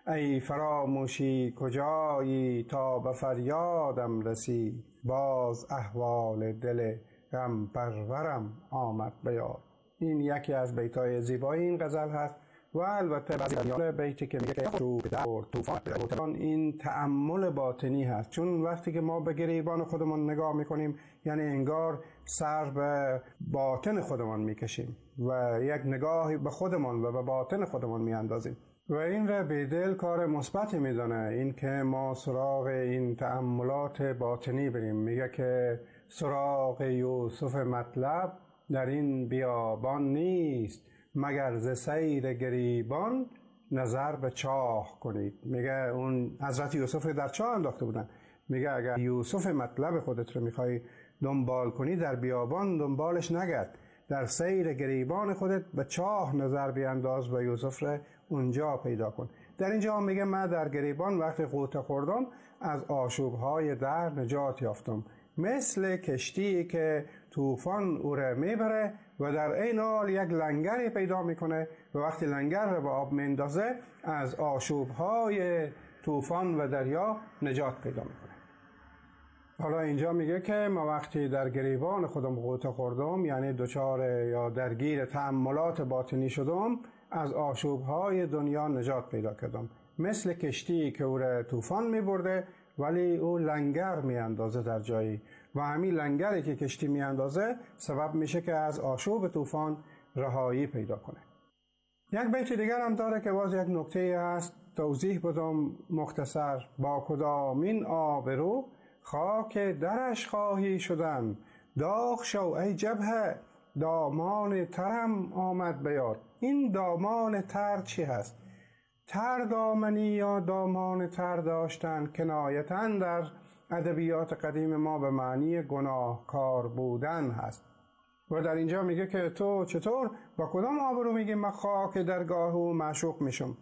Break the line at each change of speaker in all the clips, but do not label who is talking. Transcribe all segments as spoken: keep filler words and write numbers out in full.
ای فراموشی کجایی تا به فریادم رسی، باز احوال دل غم پرورم آمد به یاد. این یکی از بیت‌های زیبای این غزل هست و البته بعضی بیتی که میگه که تو به طوفان، این تأمل باطنی هست، چون وقتی که ما به گریبان خودمون نگاه میکنیم یعنی انگار سر به باطن خودمون میکشیم و یک نگاهی به خودمون و به باطن خودمون میاندازیم و این را بیدل کار مثبتی میدونه، این که ما سراغ این تأملات باطنی بریم. میگه که سراغ یوسف مطلب در این بیابان نیست، مگر ز سیر گریبان نظر به چاه کنید. میگه اون حضرت یوسف رو در چاه انداخته بودن. میگه اگر یوسف مطلب خودت رو میخوای دنبال کنی در بیابان دنبالش نگرد، در سیر گریبان خودت به چاه نظر بیانداز و یوسف رو اونجا پیدا کن. در اینجا میگه من در گریبان وقتی غوطه خوردم از آشوبهای در نجات یافتم، مثل کشتی که طوفان او را میبره و در این حال یک لنگری پیدا میکنه و وقتی لنگر رو به آب میندازه از آشوبهای طوفان و دریا نجات پیدا میکنه. حالا اینجا میگه که ما وقتی در گریبان خودم غوطه خوردم، یعنی دچار یا درگیر تأملات باطنی شدم، از آشوبهای دنیا نجات پیدا کردم، مثل کشتی که او را طوفان میبرده ولی او لنگر میاندازه در جایی و همین لنگری که کشتی میاندازه سبب میشه که از آشوب طوفان رهایی پیدا کنه. یک بیت دیگر هم داره که باز یک نکته هست توضیح بدم مختصر. با کدامین آبرو خاک درش خواهی شدن، داغ شو ای جبهه دامان ترم آمد به یاد. این دامان تر چی هست؟ تر دامنی یا دامان تر داشتن کنایتاً در ادبیات قدیم ما به معنی گناهکار بودن هست و در اینجا میگه که تو چطور با کدام آبرو میگی من خاک درگاه او معشوق میشم؟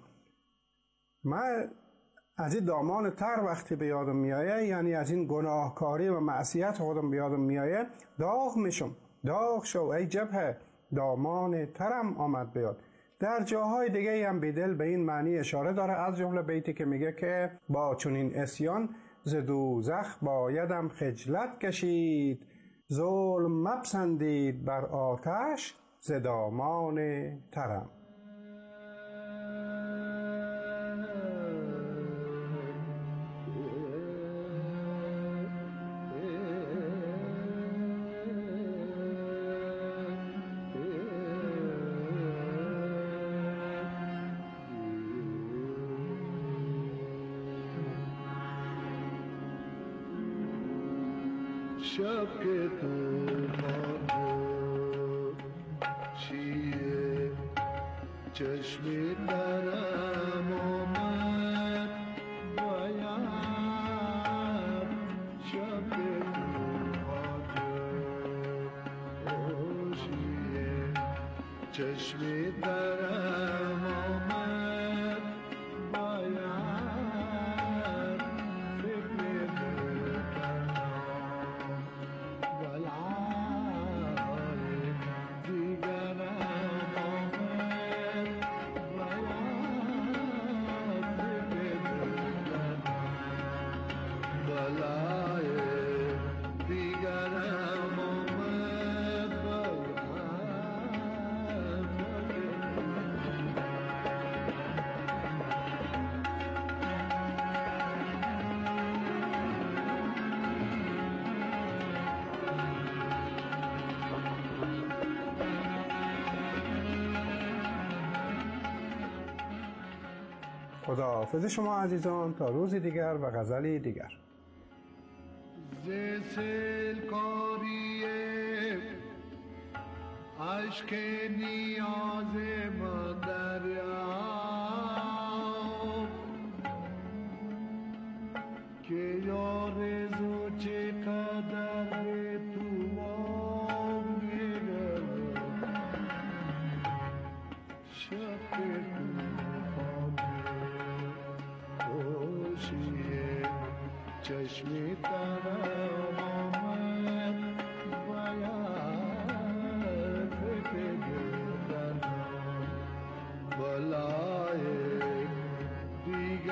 من از این دامان تر وقتی به یادم میایه، یعنی از این گناهکاری و معصیت خودم به یادم میایه، داغ میشم. داغ شو ای جبهه دامان ترم آمد به یاد. در جاهای دیگه هم بیدل به این معنی اشاره داره، از جمله بیتی که میگه که با چنین عصیان ز دوزخ بایدم خجلت کشید، ظلم مپسندید بر آتش ز دامان ترم.
شب که طوفان بود چیه چشم درم آمد باید. شب که طوفان بود چیه چشم درم آمد باید. فکر
خداحافظ شما عزیزان تا روزی دیگر و غزلی دیگر.
ز سیلکاری عشق نیاز من دریاب که یارزو چقدر تو آب می‌روم. شب چشمی ترم آمد باید فکر گردنم بلای دیگر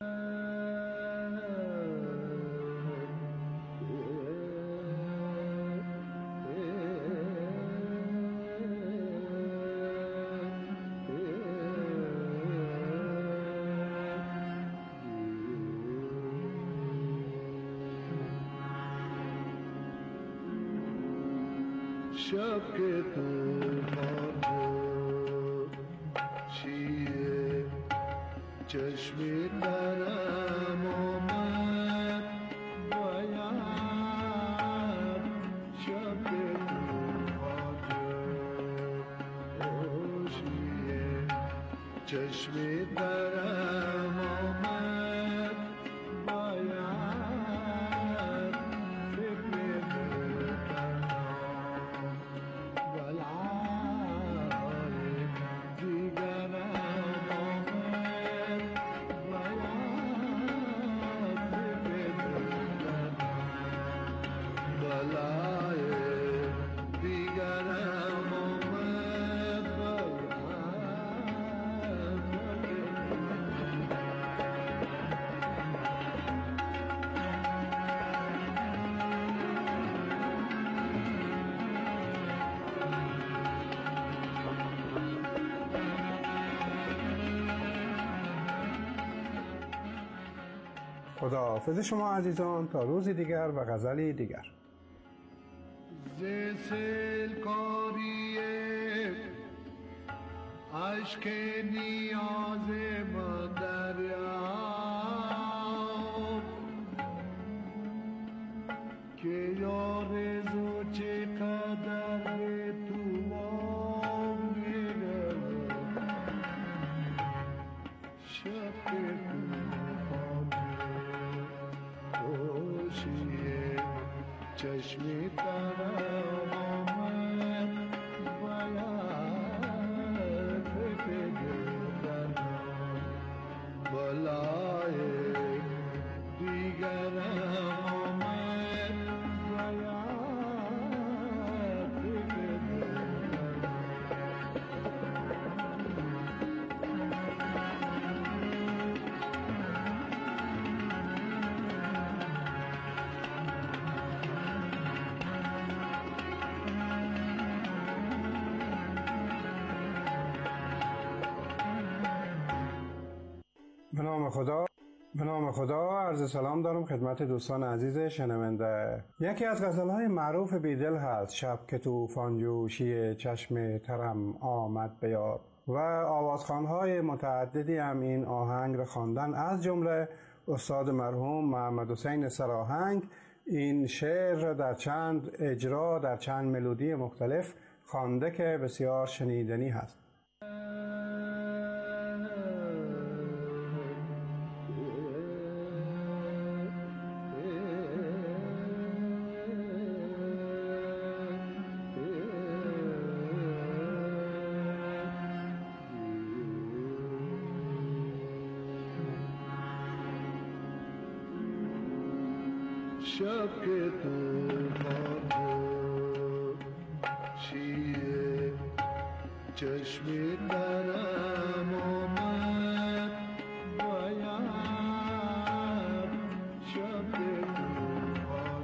شب که طوفان بود شیه چشمی ترم آمد باید شب که طوفان بود شیه چشمی ترم آمد باید فکر
خداحافظ شما عزیزان تا روزی دیگر و غزلی دیگر.
ز سیل کاری عشق نیاز من دریاب که آرزو چقدر تو وام می‌گردد شب چشمی ترم آمد باید بگردم بالای دیگرم آمد باید بگردم
به نام خدا به نام خدا عرض سلام دارم خدمت دوستان عزیز شنونده. یکی از غزل‌های معروف بیدل هست شب که طوفان جوشی چشم ترم آمد به یاد و آوازخوان‌های متعددی هم این آهنگ را خواندن، از جمله استاد مرحوم محمد حسین سراهنگ این شعر را در چند اجرا در چند ملودی مختلف خوانده که بسیار شنیدنی هست.
شب که طوفان بود شیه چشمی ترم آمد باید شب که طوفان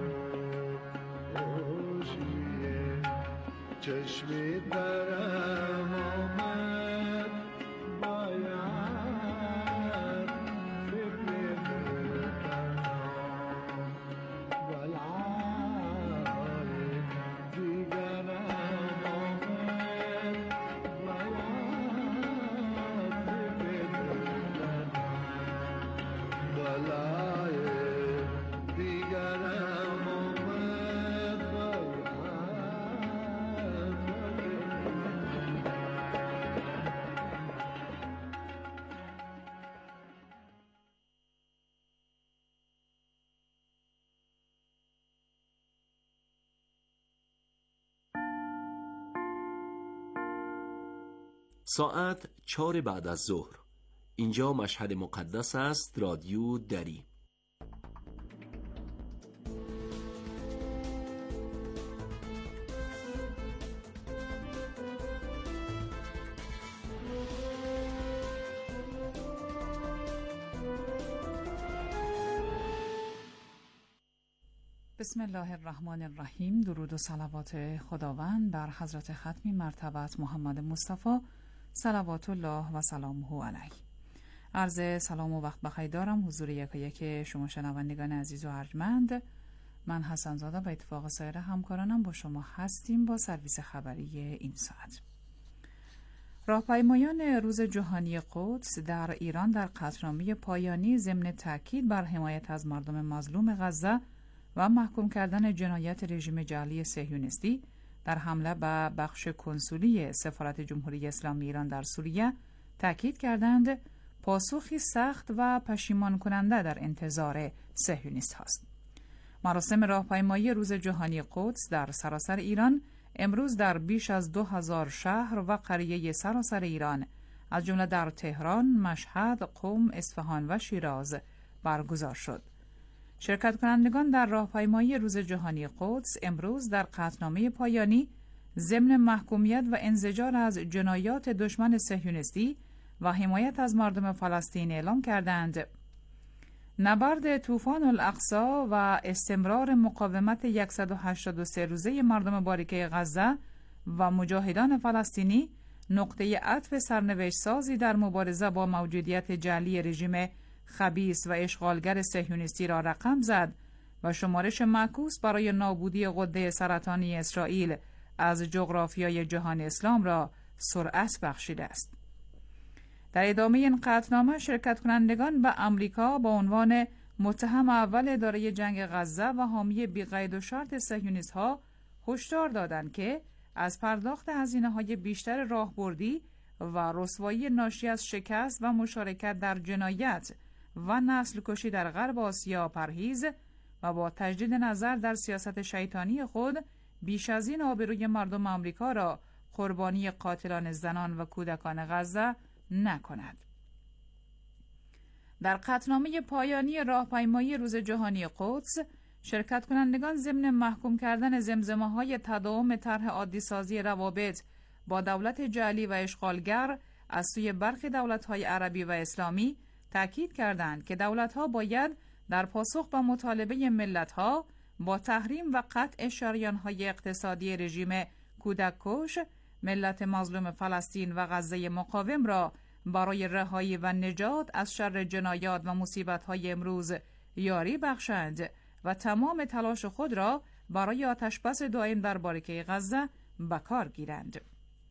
بود شیه چشمی ترم آمد باید فکر
ساعت چهار بعد از ظهر. اینجا مشهد مقدس است، رادیو دری.
بسم الله الرحمن الرحیم. درود و صلوات خداوند بر حضرت ختمی مرتبت محمد مصطفی صلوات الله و سلامه علیه. عرض سلام و وقت بخیر دارم حضور یکا یک شما شنوندگان عزیز و ارجمند. من حسن زاده به اتفاق سایر همکارانم با شما هستیم با سرویس خبری این ساعت. راهپیمایان روز جهانی قدس در ایران در قطعنامه پایانی ضمن تاکید بر حمایت از مردم مظلوم غزه و محکوم کردن جنایات رژیم جعلی صهیونیستی در حمله به بخش کنسولی سفارت جمهوری اسلامی ایران در سوریه تاکید کردند پاسخی سخت و پشیمان کننده در انتظار صهیونیست هاست. مراسم راهپیمایی روز جهانی قدس در سراسر ایران امروز در بیش از دو هزار شهر و قریه سراسر ایران از جمله در تهران، مشهد، قم، اصفهان و شیراز برگزار شد. شرکت کنندگان در راهپیمایی روز جهانی قدس امروز در قطعنامه پایانی ضمن محکومیت و انزجار از جنایات دشمن صهیونیستی و حمایت از مردم فلسطین اعلام کردند. نبرد طوفان الاقصی و استمرار مقاومت صد و هشتاد و سه روزه مردم باریکه غزه و مجاهدان فلسطینی نقطه عطف سرنوشت سازی در مبارزه با موجودیت جعلی رژیم خبیث و اشغالگر صهیونیستی را رقم زد و شمارش معکوس برای نابودی غده سرطانی اسرائیل از جغرافیای جهان اسلام را سرعت بخشیده است. در ادامه این قطعنامه شرکت کنندگان به امریکا با عنوان متهم اول اداره جنگ غزه و حامی بی‌قید و شرط صهیونیست‌ها هشدار دادند که از پرداخت هزینه‌های بیشتر راهبردی و رسوایی ناشی از شکست و مشارکت در جنایت و نسل کشی در غرب آسیا پرهیز و با تجدید نظر در سیاست شیطانی خود بیش از این آبروی مردم آمریکا را قربانی قاتلان زنان و کودکان غزه نکند. در قطعنامه پایانی راهپیمایی روز جهانی قدس شرکت کنندگان ضمن محکوم کردن زمزمه‌های تداوم طرح عادی سازی روابط با دولت جعلی و اشغالگر از سوی برخی دولت‌های عربی و اسلامی تأکید کردند که دولت‌ها باید در پاسخ به مطالبه ملت‌ها با تحریم و قطع شریان‌های اقتصادی رژیم کودک‌کش ملت مظلوم فلسطین و غزه مقاوم را برای رهایی و نجات از شر جنایات و مصیبت‌های امروز یاری بخشند و تمام تلاش خود را برای آتشبس دائم در باریکه غزه به کار گیرند.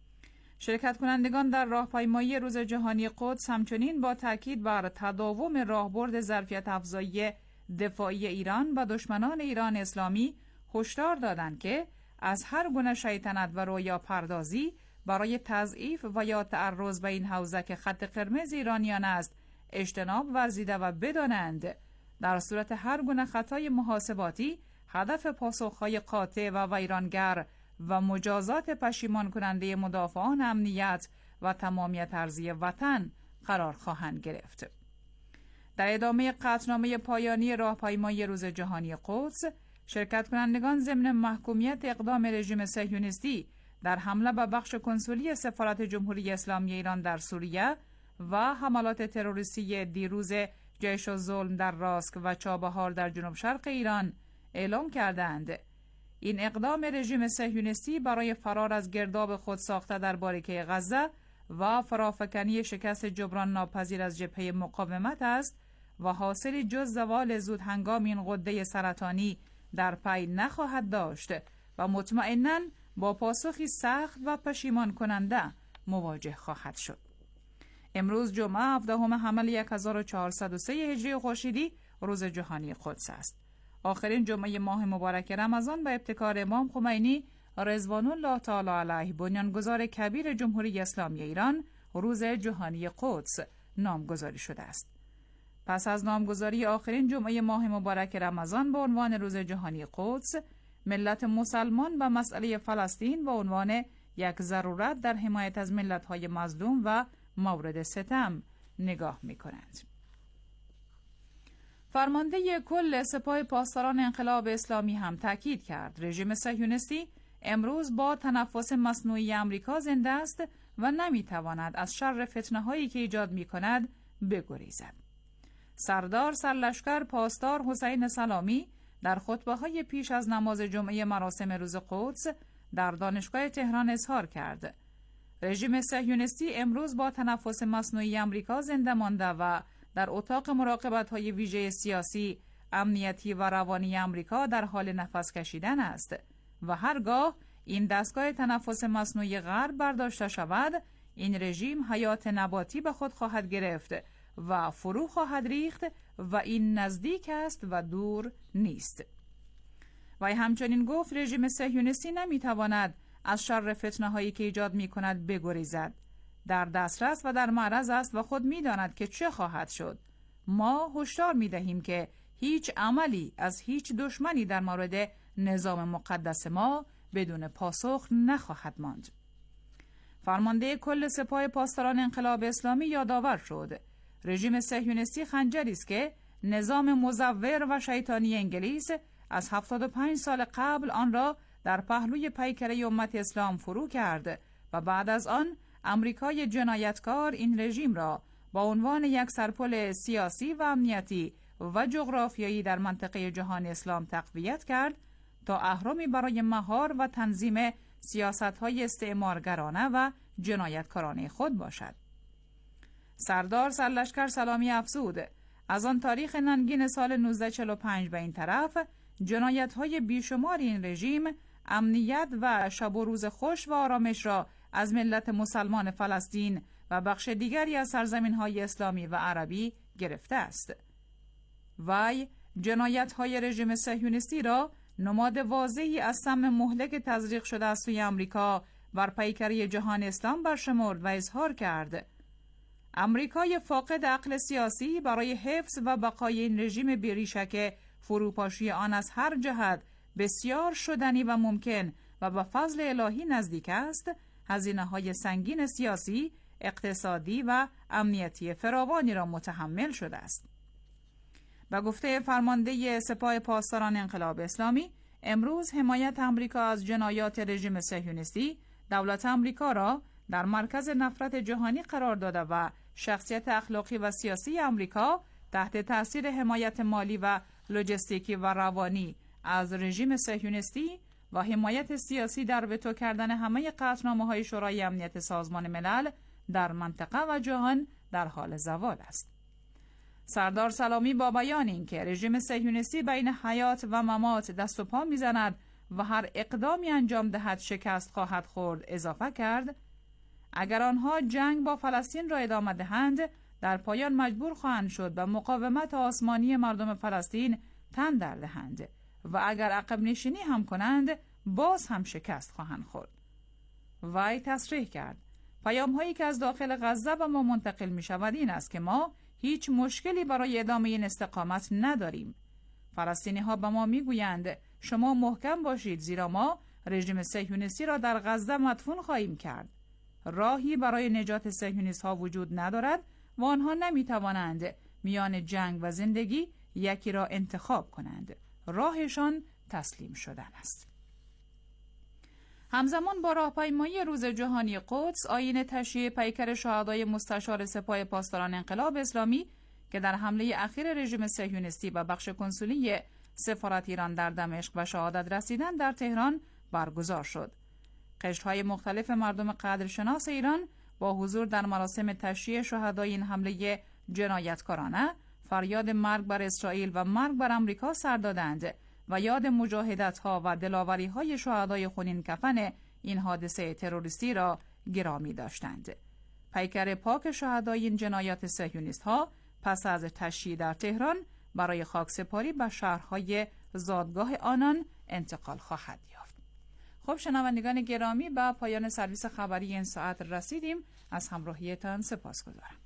شرکت کنندگان در راهپیمایی روز جهانی قدس همچنین با تاکید بر تداوم راهبرد ظرفیت افزایی دفاعی ایران و دشمنان ایران اسلامی هشدار دادند که از هر گونه شیطنت و رویا پردازی برای تضعیف و یا تعرض به این حوزه که خط قرمز ایرانیان است اجتناب ورزیده و بدانند در صورت هر گونه خطای محاسباتی هدف پاسخهای قاطع و ویرانگر و مجازات پشیمان کننده مدافعان امنیت و تمامیت ارضی وطن قرار خواهند گرفت. در ادامه قطعنامه پایانی راهپیمایی روز جهانی قدس شرکت کنندگان ضمن محکومیت اقدام رژیم صهیونیستی در حمله به بخش کنسولی سفارت جمهوری اسلامی ایران در سوریه و حملات تروریستی دیروز جیش الظلم در راسک و چابهار در جنوب شرق ایران اعلام کردند. این اقدام رژیم صهیونیستی برای فرار از گرداب خود ساخته در باریکه غزه و فرافکنی شکست جبران ناپذیر از جبهه مقاومت است و حاصل جز زوال زود هنگام این غده سرطانی در پی نخواهد داشت و مطمئناً با پاسخی سخت و پشیمان کننده مواجه خواهد شد. امروز جمعه هفدهم حمل هزار و چهارصد و سه هجری خورشیدی روز جهانی قدس است. آخرین جمعه ماه مبارک رمضان به ابتکار امام خمینی رضوان الله تعالی علیه بنیانگذار کبیر جمهوری اسلامی ایران روز جهانی قدس نامگذاری شده است. پس از نامگذاری آخرین جمعه ماه مبارک رمضان به عنوان روز جهانی قدس، ملت مسلمان به مسئله فلسطین به عنوان یک ضرورت در حمایت از ملت‌های مظلوم و مورد ستم نگاه می‌کنند. فرمانده کل سپاه پاسداران انقلاب اسلامی هم تاکید کرد رژیم صهیونیستی امروز با تنفس مصنوعی آمریکا زنده است و نمی‌تواند از شر فتنه‌هایی که ایجاد می‌کند بگریزد. سردار سرلشکر پاسدار حسین سلامی در خطبه‌های پیش از نماز جمعه مراسم روز قدس در دانشگاه تهران اظهار کرد. رژیم صهیونیستی امروز با تنفس مصنوعی آمریکا زنده مانده و در اتاق مراقبت‌های ویژه سیاسی، امنیتی و روانی آمریکا در حال نفس کشیدن است و هرگاه این دستگاه تنفس مصنوعی غرب برداشته شود، این رژیم حیات نباتی به خود خواهد گرفت و فرو خواهد ریخت و این نزدیک است و دور نیست. و همچنین گفت رژیم صهیونیستی نمیتواند از شر فتنه هایی که ایجاد می کند بگریزد. در دسترس و در معرض است و خود میداند که چه خواهد شد. ما هشدار می دهیم که هیچ عملی از هیچ دشمنی در مورد نظام مقدس ما بدون پاسخ نخواهد ماند. فرمانده کل سپاه پاسداران انقلاب اسلامی یادآور شد رژیم صهیونیستی خنجری است که نظام مزور و شیطانی انگلیس از هفتاد و پنج سال قبل آن را در پهلوی پیکره امت اسلام فرو کرد و بعد از آن امریکای جنایتکار این رژیم را با عنوان یک سرپل سیاسی و امنیتی و جغرافیایی در منطقه جهان اسلام تقویت کرد تا اهرمی برای مهار و تنظیم سیاست‌های استعمارگرانه و جنایتکارانه خود باشد. سردار سرلشکر سلامی افزود از آن تاریخ ننگین سال نوزده صد و چهل و پنج به این طرف جنایت‌های بیشمار این رژیم امنیت و شب و روز خوش و آرامش را از ملت مسلمان فلسطین و بخش دیگری از سرزمین‌های اسلامی و عربی گرفته است. وی جنایت‌های رژیم صهیونیستی را نماد واضحی از سم مهلک تزریق شده از سوی آمریکا بر پیکره جهان اسلام برشمرد و اظهار کرد آمریکای فاقد عقل سیاسی برای حفظ و بقای این رژیم بیریشک فروپاشی آن از هر جهت بسیار شدنی و ممکن و به فضل الهی نزدیک است، هزینه‌های سنگین سیاسی، اقتصادی و امنیتی فراوانی را متحمل شده است. به گفته فرمانده سپاه پاسداران انقلاب اسلامی، امروز حمایت آمریکا از جنایات رژیم صهیونیستی دولت آمریکا را در مرکز نفرت جهانی قرار داده و شخصیت اخلاقی و سیاسی آمریکا تحت تاثیر حمایت مالی و لوجستیکی و روانی از رژیم صهیونیستی و حمایت سیاسی در وتو کردن همه قطعنامه‌های شورای امنیت سازمان ملل در منطقه و جهان در حال زوال است. سردار سلامی با بیان اینکه رژیم صهیونیستی بین حیات و ممات دست و پا میزند و هر اقدامی انجام دهد شکست خواهد خورد اضافه کرد اگر آنها جنگ با فلسطین را ادامه دهند در پایان مجبور خواهند شد به مقاومت آسمانی مردم فلسطین تن در دهند و اگر عقب نشینی هم کنند باز هم شکست خواهند خورد. وی تصریح کرد پیام هایی که از داخل غزه به ما منتقل می شود این است که ما هیچ مشکلی برای ادامه این استقامت نداریم. فلسطینی ها به ما می گویند شما محکم باشید زیرا ما رژیم صهیونیستی را در غزه مدفون خواهیم کرد. راهی برای نجات صهیونیست ها وجود ندارد و آنها نمی توانند میان جنگ و زندگی یکی را انتخاب کنند. راهشان تسلیم شدن است. همزمان با راهپیمایی روز جهانی قدس، آیین تشییع پیکر شهدای مستشار سپاه پاسداران انقلاب اسلامی که در حمله اخیر رژیم صهیونیستی به بخش کنسولی سفارت ایران در دمشق و شهادت رسیدن در تهران برگزار شد. قشرهای مختلف مردم قدرشناس ایران با حضور در مراسم تشییع شهدای این حمله جنایتکارانه فریاد مرگ بر اسرائیل و مرگ بر آمریکا سر دادند و یاد مجاهدت‌ها و دلاوری‌های شهدای خونین کفن این حادثه تروریستی را گرامی داشتند. پیکر پاک شهدای این جنایات صهیونیست‌ها پس از تشییع در تهران برای خاکسپاری به شهرهای زادگاه آنان انتقال خواهد یافت. خب شنوندگان گرامی، به پایان سرویس خبری این ساعت رسیدیم. از همراهیتان سپاسگزارم.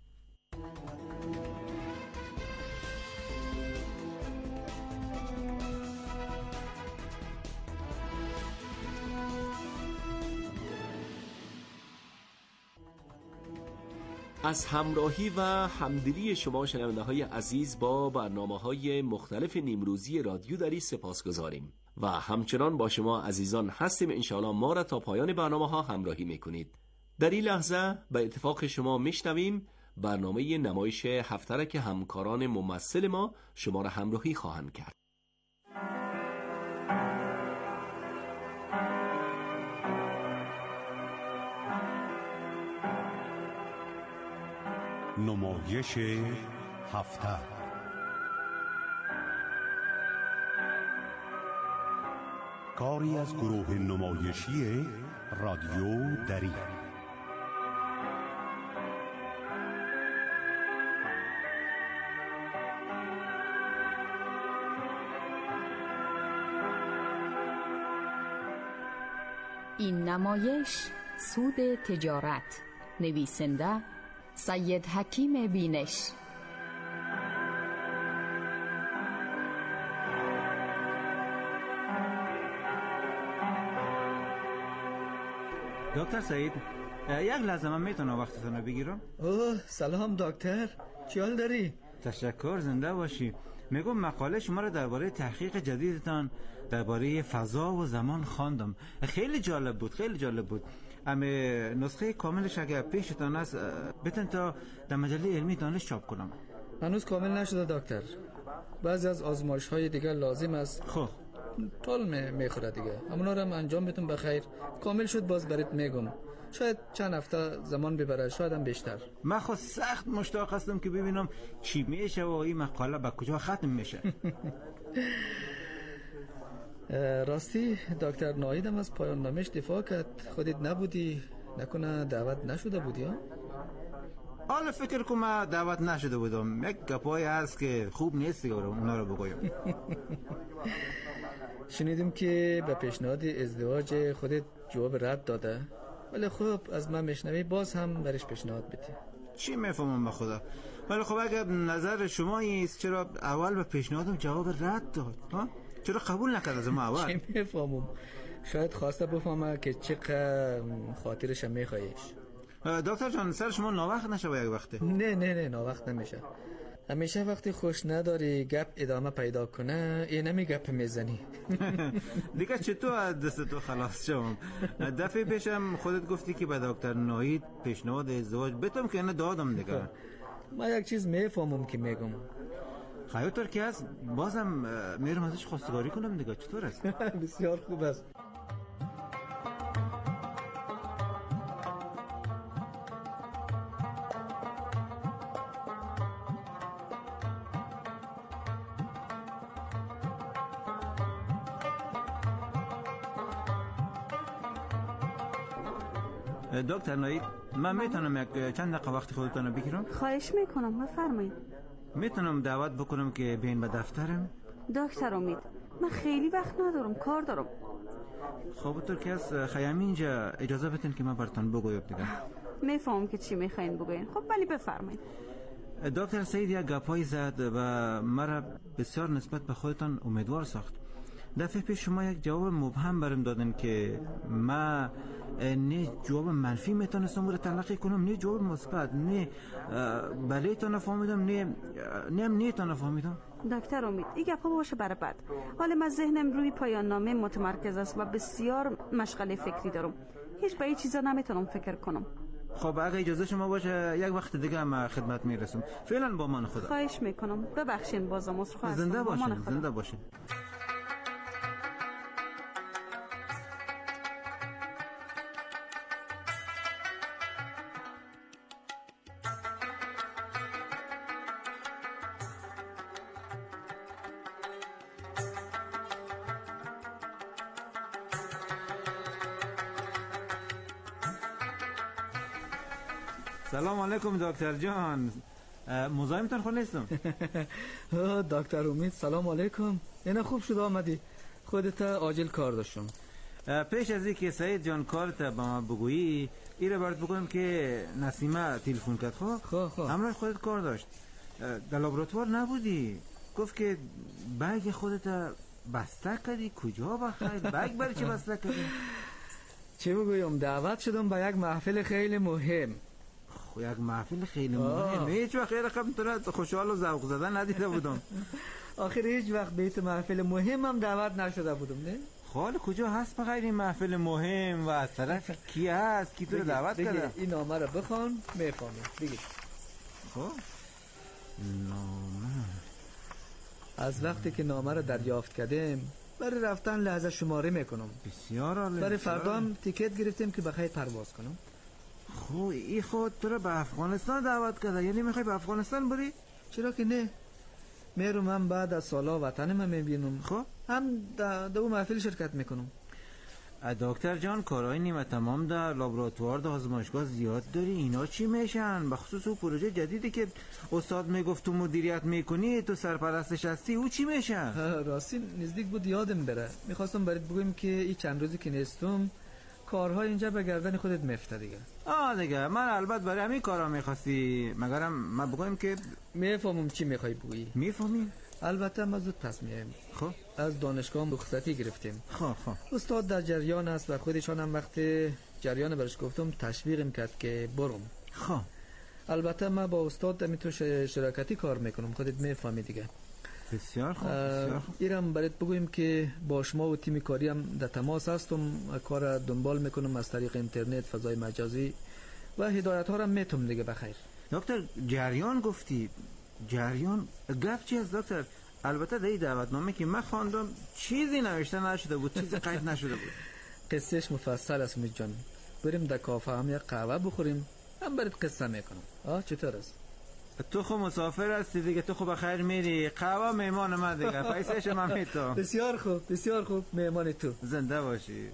از همراهی و همدلی شما شنونده های عزیز با برنامه های مختلف نیمروزی رادیو دری سپاس گذاریم و همچنان با شما عزیزان هستیم. انشاءالله ما را تا پایان برنامه ها همراهی میکنید. در این لحظه به اتفاق شما میشنویم برنامه نمایش هفترک همکاران ممثل ما شما را همراهی خواهند کرد.
نمایش هفته. کاری از گروه نمایشی رادیو دری.
این نمایش سود تجارت. نویسنده سید حکیم بینش.
دکتر سعید، یک لحظه من میتونم وقتتون رو بگیرم؟
اوه سلام دکتر، چی حال داری؟
تشکر، زنده باشی. میگم مقاله شما رو درباره تحقیق جدیدتان درباره فضا و زمان خواندم. خیلی جالب بود، خیلی جالب بود. اما نسخه کاملش اگر پیشتان است بتن تا در مجله علمی دانش چاپ کنم.
هنوز کامل نشده دکتر. بعضی از آزمایش های دیگر لازم است.
خب
طول میخوره دیگه. همونا رو هم انجام بدم بخیر. کامل شد باز برات میگم. شاید چند هفته زمان ببره، شاید هم بیشتر.
من خود سخت مشتاق هستم که ببینم چی میشه و این مقاله به کجا ختم میشه.
راستی دکتر ناهیدم از پایان نامش دفاع کرد. خودت نبودی؟ نکنه دعوت نشده بودی ها؟
حالا فکر کنم دعوت نشده بودم. یک گپایی هست که خوب نیست دیگه اونا رو بگویم.
شنیدم که به پیشنهاد ازدواج خودت جواب رد داده، ولی خب از من میشنوی باز هم برش پیشنهاد بده.
چی میفهمم به خدا. ولی خب اگر نظر شما است چرا اول به پیشنهادم جواب رد داد؟ ها؟ چرا قبول نکرد از ما اول؟
چی میفهمم. شاید خواسته بفهمه که چقدر خاطرش میخوایش.
دکتر جان سر شما ناوقت نشه با یک وقته؟
نه نه نه ناوقت نمیشه. همیشه وقتی خوش نداری گپ ادامه پیدا کنه این نمی گپ میزنی.
دیگه چطور دست تو خلاص شدم؟ دفعه پیشم خودت گفتی که به دکتر ناهید پیشنهاد ازدواج بتم که نه دادم دیگه.
ما یک چیز میفهمم که میگم.
خیاطر که هست بازم میرم ازش خواستگاری کنم دیگه. چطور است؟
بسیار خوب است.
دکتر ناهید من میتونم یک چند دقیقه وقت خودتون رو بگیرم؟
خواهش میکنم بفرمایید.
میتونم دعوت بکنم که بیاین به دفترم؟
دکتر امید من خیلی وقت ندارم، کار دارم.
خب تو که از خیامی اینجا اجازه بدین که من براتون بگویم دیگه.
میفهمم که چی میخواین بگوین. خب ولی بفرمایید.
دکتر سعید یک گپایی زد و مرا بسیار نسبت به خودتان امیدوار ساخت. دفعه پیش شما یک جواب مبهم برام دادن که ما نه جواب منفی میتونستم رو تلقی کنم نه جواب مثبت، نه بله تا نفهمیدم نه نه هم نه تا نفهمیدم.
دکتر امید این گپا باشه برای بعد. حالا من ذهنم روی پایان نامه متمرکز است و بسیار مشغله فکری دارم. هیچ به این چیزا نمیتونم فکر کنم.
خب اگه اجازه شما باشه یک وقت دیگه ما خدمت میرسم. فعلا با من خدا.
خواهش میکنم ببخشید بازم عذرخواهی.
زنده باشین، زنده باشین. سلام علیکم دکتر جان. مزاحمتون خود نیستم.
دکتر امید سلام علیکم. اینا خوب شد آمدی. خودت عاجل کار داشتم.
پیش از اینکه سعید جان کارت با ما بگویی ایره برات بگویم که نسیمه تلفن کرد. خب
خب خب
همراه خودت کار داشت. در لابراتوار نبودی. گفت که بگ خودت بسته کردی. کجا بخیر بگ برای چه بسته کردی؟
چه بگویم دعوت شدم به یک محفل خیلی مهم.
یک محفل خیلی مهمه. هیچ وقت خیلی رقم تو خوشحال و ذوق زدن ندیده بودم.
آخر هیچ وقت بیت محفل مهم هم دعوت نشده بودم. نه
خاله کجا هست بغیر این محفل مهم و از طرف کی هست کی تو رو دعوت کرده؟
این نامه رو بخوان میفهمی. بگید.
خب نامه
از وقتی که نامه رو دریافت کردیم برای رفتن لحظه شماره میکنم.
بسیار عالی.
برای فردا هم تیکت گرفتیم که بخیر پرواز کنم.
خب این خود تو رو به افغانستان دعوت کرده، یعنی میخوای به افغانستان بری؟
چرا که نه، میرم من بعد از سالا وطنم میبینم،
خب
هم در دو محفل شرکت میکنم.
دکتر جان کارهای نیمه تمام در لابراتوار در آزمایشگاه زیاد داری، اینا چی میشن؟ بخصوص اون پروژه جدیدی که استاد میگفت تو مدیریت میکنی، تو سرپرستش هستی، او چی میشن؟
راستی نزدیک بود یادم بره، میخواستم برات بگم که این چند روزی که نیستم کارها اینجا به گردن خودت میفته دیگه.
آه دیگه من البته برای همین کارا میخواستی، مگرم من بگم که
میفهمم چی میخوای بگی.
میفهمی؟
البته ما زود پس میایم.
خب
از دانشگاه رخصتی گرفتیم.
خب خب
استاد در جریان است و خودشان هم وقتی جریان برش گفتم تشویقم کرد که برم.
خب
البته ما با استاد میتو شراکتی کار میکنم، خودت میفهمی دیگه.
بسیار خوب بسیار خوب.
ایرم برات بگویم که با شما و تیم کاری هم در تماس هستم، کار دنبال میکنم از طریق اینترنت، فضای مجازی و هدایت ها را میتونم دیگه. بخیر
دکتر جریان گفتی، جریان گفت چی است دکتر؟ البته در این دعوتنامه که من خواندم چیزی نوشته نشده بود، چیزی قید نشده بود.
قصهش مفصل است امید جان، بریم در کافه هم یک قهوه بخوریم، من برات قصه میکنم. آه چطور است؟
تو خو مسافر هستی دیگه، تو خو بخیر میری، قهوه میمان من دیگه، پیسهش من میتونم.
بسیار خوب بسیار خوب، میمان تو
زنده باشی.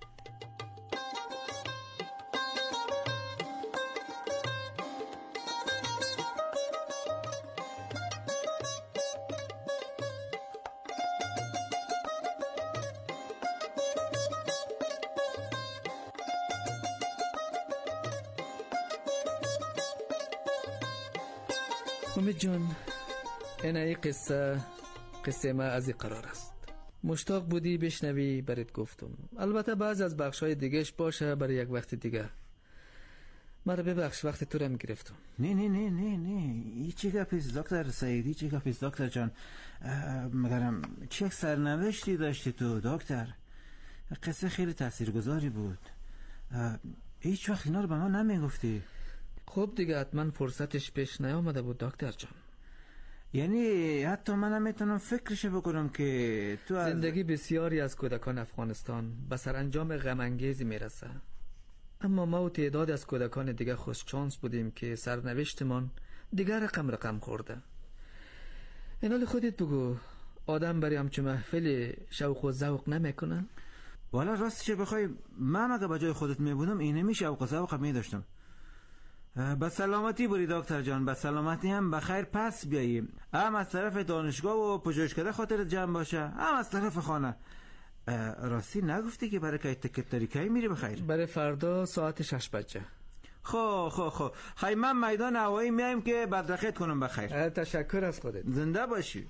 امید جان این ای قصه قصه ما از این قرار است. مشتاق بودی بشنوی برات گفتم، البته بعض از بخشای دیگهش باشه برای یک وقت دیگه. مرا ببخش وقت تو رو گرفتم.
نه نه نه نه نه این چی گپیست دکتر سعیدی، چی گپیست دکتر جان؟ مگرم چه سرنوشتی داشتی تو دکتر؟ قصه خیلی تاثیرگذاری بود، هیچ وقت اینا رو به ما نمیگفتی.
خب دیگه حتما فرصتش پیش نیامده بود دکتر جان.
یعنی حتی منم میتونم فکرش بکنم که تو از...
زندگی بسیاری از کودکان افغانستان به سرانجام غم انگیزی میرسه، اما ما و تعداد از کودکان دیگه خوش شانس بودیم که سرنوشتمان دیگر رقم رقم خورده. اینال خودت بگو، آدم برای همچون محفل شوق و ذوق نمیکنه؟
والا راستش بخوای من اگه به جای خودت میبودم اینه می شوق و ذوق میداشتم. به سلامتی بری دکتر جان، به سلامتی هم بخیر پس بیاییم، هم از طرف دانشگاه و پژوهشکده خاطرت جمع باشه، هم از طرف خانه. راستی نگفتی که برای که تکت داری کی میری بخیر؟
برای فردا ساعت شش بجه.
خو خو خو خی من میدان هوایی میایم که بدرخت کنم بخیر.
تشکر از خودت،
زنده باشی.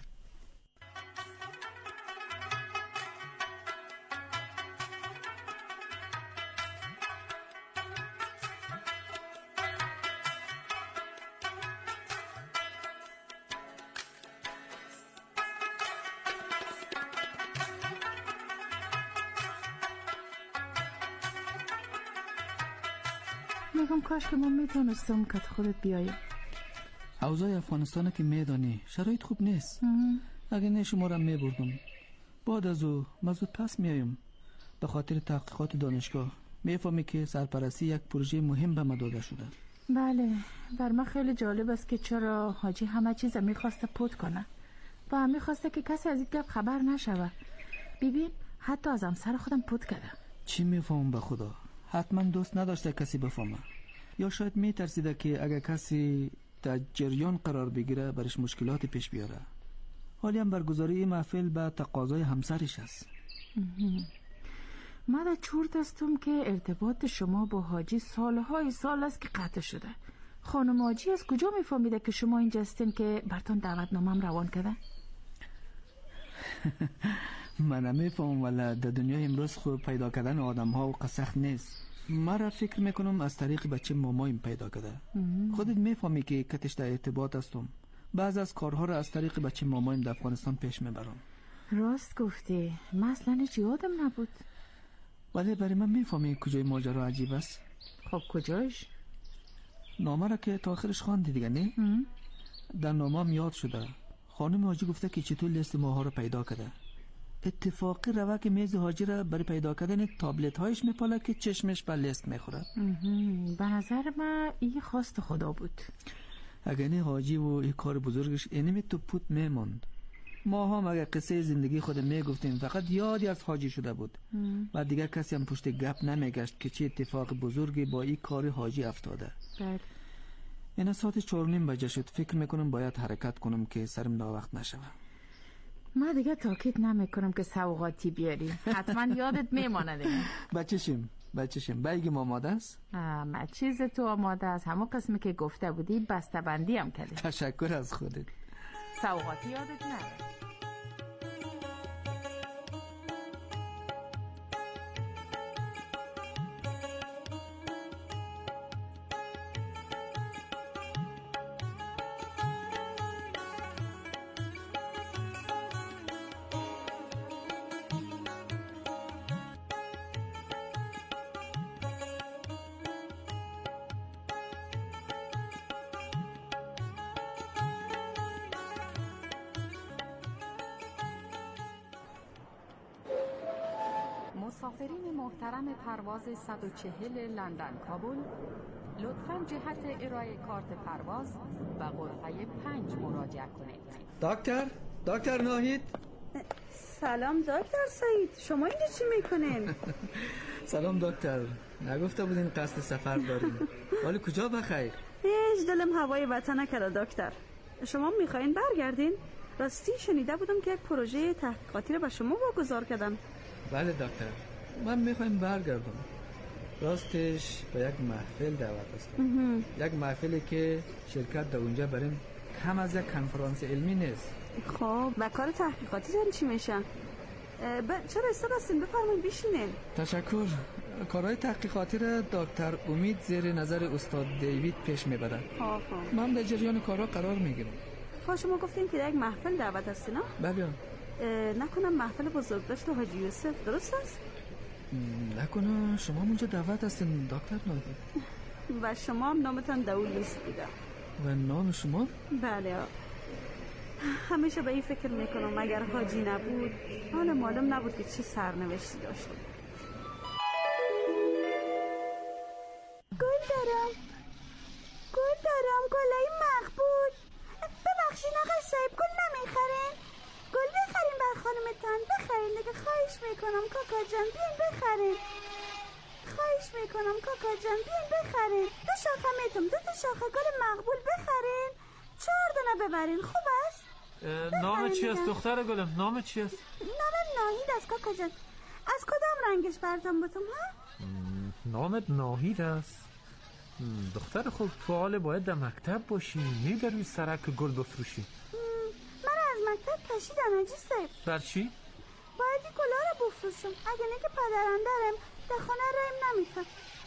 میگم کاش که ما میتونستم که خودت بیایی.
اوضاع افغانستان که میدانی شرایط خوب نیست. اگه نه شما را میبردم، بعد از او مزود پس میایم به خاطر تحقیقات دانشگاه. میفهمی که سرپرستی یک پروژه مهم به ما داده شده.
بله، بر من خیلی جالب است که چرا حاجی همه چیز میخواسته پود کنه و میخواسته که کسی از این گپ خبر نشوه. ببین حتی از همسر خودم پود کرده.
چی میفهمم به خدا، حتما دوست نداشته کسی بفهمه، یا شاید میترسیده که اگر کسی در جریان قرار بگیره برش مشکلات پیش بیاره. حالی هم برگزاری این محفل به تقاضای همسرش است.
من در چورت هستم که ارتباط شما با حاجی سالهای سال است که قطع شده. خانم حاجی از کجا میفهمیده که شما اینجا هستین که برتون دعوتنامه‌ام روان کرده؟
من نمیفهمم، ولی در دنیای امروز خود پیدا کردن آدم ها و قسخ نیست. من فکر میکنم از طریق بچه مامایم پیدا کرده. خودت میفهمی که کتش در ارتباط هستم، بعض از کارها را از طریق بچه مامایم در افغانستان پیش میبرم.
راست گفتی، من اصلا هیچ یادم نبود.
ولی برای من میفهمی کجای ماجرا عجیب است.
خب کجاش؟
نامه را که تا آخرش خواندی دیگه نه؟ در نامه هم یاد شده خانم حاجی گفته که چطور لیست ماها رو پیدا کرده. اتفاقی روک میز حاجی را برای پیدا کردن تابلت هایش میپاله که چشمش به لیست میخوره.
به نظر من این خواست خدا بود.
اگر نه حاجی و این کار بزرگش اینمی تو پوت میماند. ما هم اگر قصه زندگی خود میگفتیم فقط یادی از حاجی شده بود ام. و دیگر کسی هم پشت گپ نمیگشت که چه اتفاق بزرگی با این کار حاجی افتاده.
بله.
اینا ساعت چهار نیم بجه شد. فکر میکنم باید حرکت کنم که سرم دا وقت نشوه.
ما دیگه تاکید نمیکنم که سوغاتی بیاری. حتما یادت میمانه دیگه.
بچشیم بچشیم بیگم آماده است؟
ما چیز تو آماده است. همون قسمی که گفته بودی بسته‌بندی هم کردی.
تشکر از خودت.
سوغاتی یادت نره.
مسافرین محترم پرواز صد و چهل لندن کابل، لطفاً جهت ارائه کارت پرواز و غرفه پنج مراجعه کنید.
دکتر دکتر ناهید.
سلام دکتر سعید، شما اینجا چی میکنین؟
سلام دکتر، نگفته بودین قصد سفر دارین؟ ولی کجا بخیر؟
هیچ دلم هوای وطن نکرده دکتر. شما میخواین برگردین؟ راستی شنیده بودم که یک پروژه تحقیقاتی رو به شما واگذار کردن.
بله دکتر، من میخوایم برگردم. راستش به یک محفل دعوت هستم. یک محفلی که شرکت در اونجا بریم کم از یک کنفرانس علمی نیست.
خب و کار تحقیقاتی دارین چی میشه؟ ب... چرا استاد هستین؟ بفرمایید بشینین.
تشکر. کارهای تحقیقاتی را دکتر امید زیر نظر استاد دیوید پیش میبرد.
خب
من در جریان کارها قرار میگیرم.
خب شما گفتین که یک محفل دعوت هستین؟
بله.
نکنم محفل بزرگداشت حاجی یوسف درست است؟
نکنم شما اونجا دعوت هستین دکتر ناهید.
و شما هم نامتان داول لیست بوده.
و نام شما؟
بله. همیشه به این فکر میکنم اگر حاجی نبود حال معلوم نبود که چه سرنوشتی داشتم. گل دارم گل دارم گلای مقبول. ببخشین آقا صاحب گل نمیخرین؟ گل بخرین بر خانمتان. بخرین دیگه خواهش میکنم کاکا جان بیاین بخرین. خواهش میکنم کاکا جان بیاین بخرین. دو شاخه میتون دو تا شاخه گل مقبول بخرین. چهار دونه ببرین. خوب است؟
نام چی است دختر گلم؟ نام چی است؟
نامم ناهید است کاکا جان. از کدام رنگش براتون بتم ها؟
نامت ناهید است؟ دختر خوب تو حال باید در مکتب باشی. میبروی سرک گل بفروشی.
من از مکتب کشیدم حاجی صاحب.
بر چی؟
باید این گلا رو بفروشم. اگه نه که پدرم دارم در خونه رایم نمیتم.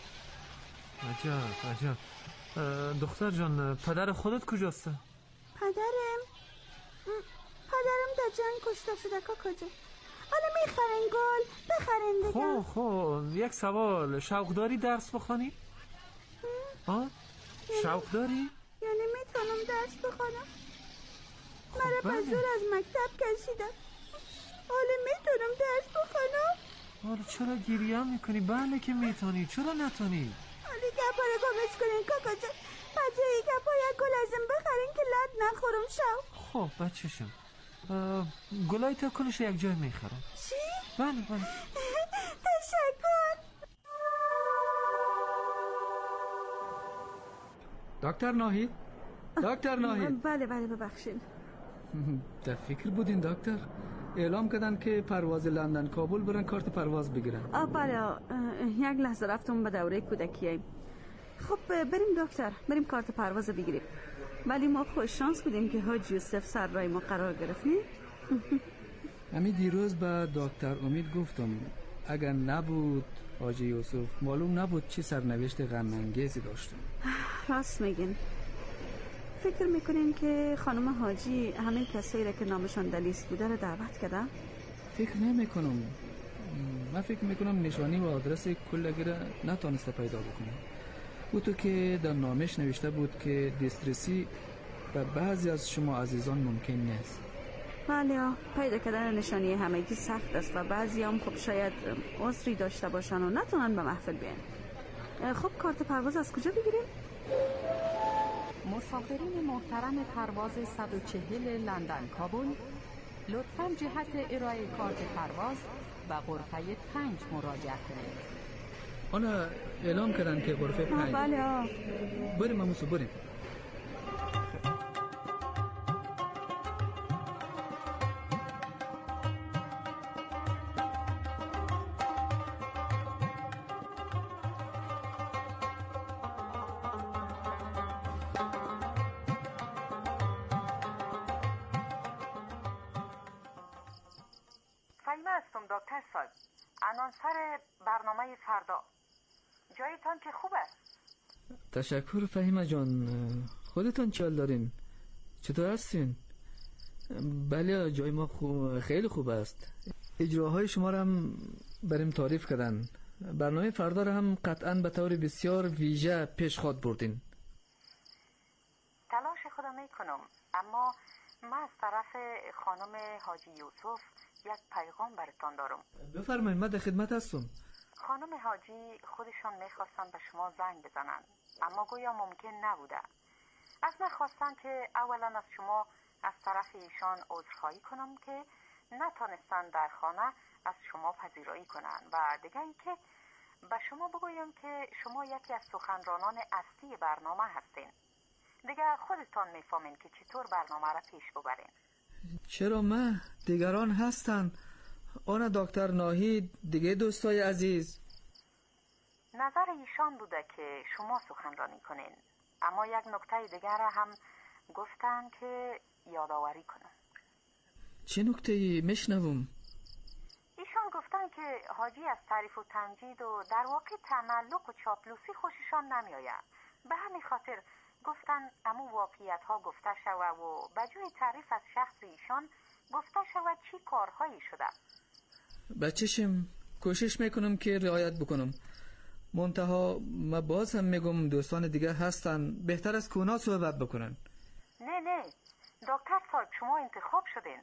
عجب عجب. دختر جان پدر خودت کجاست؟
پدرم پدرم در جنگ کشته شده کاکا جان. حالا میخرین گل بخرین دیگه.
خب خب یک سوال، شوق داری درس بخوانی؟ ها؟ شوق داری؟
یعنی میتونم درس بخونم؟ مرا به زور از مکتب کشیدم. حالا میتونم درس بخونم؟
حالا چرا گریه میکنی؟ بله که میتونی، چرا نتونی؟
حالا گپا رو گمش کنین کاکا جان. بچه ای گپا یک گل ازم بخرین که لد نخورم شو.
خب بچه‌شم گلای تا کلش یک جای میخرم.
چی؟
بله بله.
تشکر.
دکتر ناهید؟ دکتر ناهید؟
بله بله ببخشید.
در فکر بودین دکتر؟ اعلام کردن که پرواز لندن کابل برن کارت پرواز بگیرن.
آه بله یک لحظه رفتم به دوره کودکی. خب بریم دکتر، بریم کارت پرواز بگیریم. ولی ما خوش شانس بودیم که حاج یوسف سر رای ما قرار گرفتیم.
همین دیروز به دکتر امید گفتم اگر نبود حاج یوسف معلوم نبود چه سرنوشت غم انگیزی داشتم.
راست میگین. فکر میکنین که خانم حاجی همین کسایی را که نامشان در لیست بوده را دعوت کردن؟
فکر نمیکنم. من فکر میکنم نشانی و آدرس کلگی را نتونسته پیدا بکنم. او تو که در نامش نوشته بود که دسترسی به بعضی از شما عزیزان ممکن نیست.
بله، پیدا کردن نشانی همگی سخت است و بعضی هم خب شاید عذری داشته باشن و نتونن به محفل بیان. خب کارت پرواز از کجا بگیریم؟
مسافرین محترم پرواز صد و چهل لندن کابل، لطفاً جهت ارائه کارت پرواز و غرفه پنج مراجعه کنید.
آنا اعلام کردن که غرفه پنج.
بله آه.
بریم اموسو بریم.
فهیمه هستم دکتر صاحب، انانسر برنامه فردا. جایتان که خوب است؟
تشکر فهیمه جان. خودتان چال دارین؟ چطور هستین؟ بله جای ما خوب، خیلی خوب است. اجراهای شما را هم بریم تعریف کردن. برنامه فردا را هم قطعا به طور بسیار ویژه پیش خود بردین.
تلاش خودم میکنم، اما من از طرف خانم حاجی یوسف یک پیغام براتان دارم.
بفرمایید، من در خدمت هستم.
خانم حاجی خودشان میخواستن به شما زنگ بزنن، اما گویا ممکن نبوده. از من خواستن که اولا از شما از طرف ایشان عذرخواهی کنم که نتانستن در خانه از شما پذیرایی کنن و دیگه ای که به شما بگویم که شما یکی از سخنرانان اصلی برنامه هستین. دیگه خودتان میفهمین که چطور برنامه را پیش ببرین.
چرا من؟ دیگران هستن. آن دکتر ناهید، دیگه دوستای عزیز.
نظر ایشان بوده که شما سخنرانی کنین، اما یک نکته دیگر را هم گفتن که یادآوری کنم.
چه نکته‌ای؟ میشنوم.
ایشان گفتن که حاجی از تعریف و تمجید و در واقع تملق و چاپلوسی خوششان نمیآید. به همین خاطر گفتن امو واقعیت ها گفته شود و به جای تعریف از شخص ایشان گفته شود چی کارهایی شده.
بچه‌شم کوشش میکنم که رعایت بکنم. منتها ما باز هم میگم دوستان دیگه هستن، بهتر از که اونا صحبت بکنن.
نه نه دکتر صاحب، شما انتخاب شدین.